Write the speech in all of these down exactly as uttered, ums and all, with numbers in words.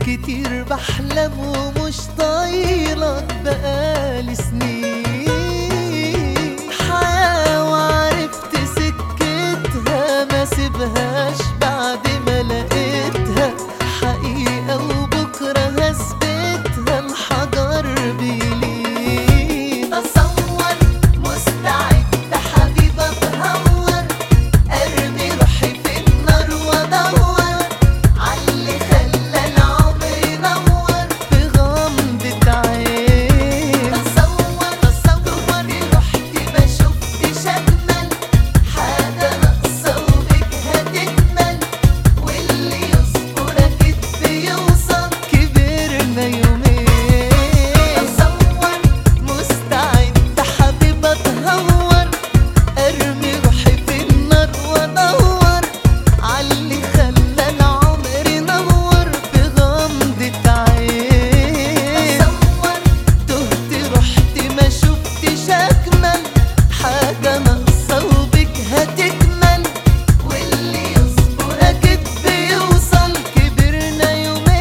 كتير بحلم ومش طايلك بقالي سنين، حياة وعرفت سكتها ما سيبهاش بعد ما لقيتها حقيقة، وبكرة هثبتها الحجر بيلين. تصور مستعد حبيب اتهور، ارمي روحي في النار وادور عاللي خلى العمر ينور بغمضة عين. تصور تصور رحت ما شفتش اجمل حاجة ناقصة وبك هتكمل، واللي يصبر اكيد بيوصل كبرنا يومين. تصور مستعد حبيب اتهور، ارمي روحي في النار وادور عاللي خلى العمر ينور بغمضة عين. تصور تهت رحت ما شفتش اجمل حاجة ناقصة وبك هتكمل، واللي يصبر اكيد بيوصل كبرنا يومين.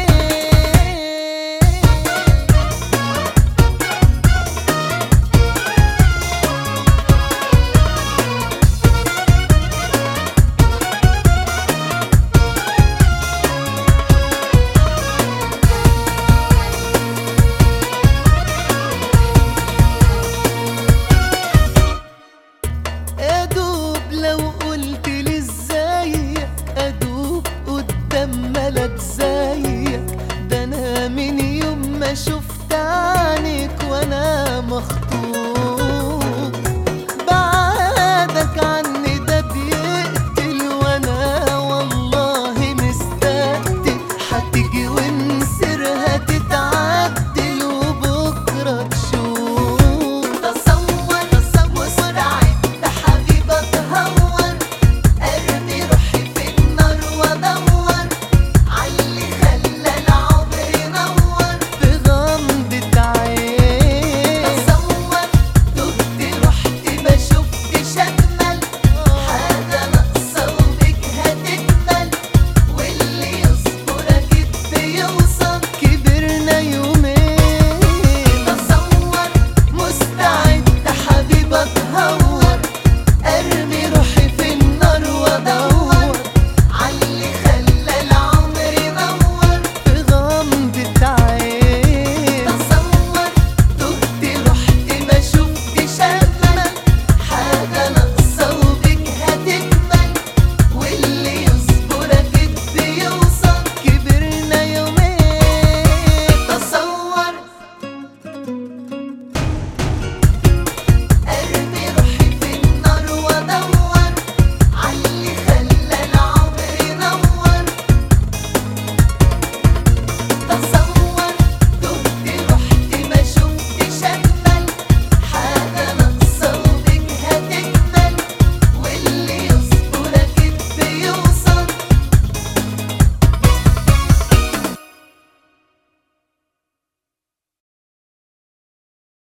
ادوب لو قلت لي ازيك، ادوب قدام ملك زيك، ده انا من يوم ما شفت عنك وانا مخطوف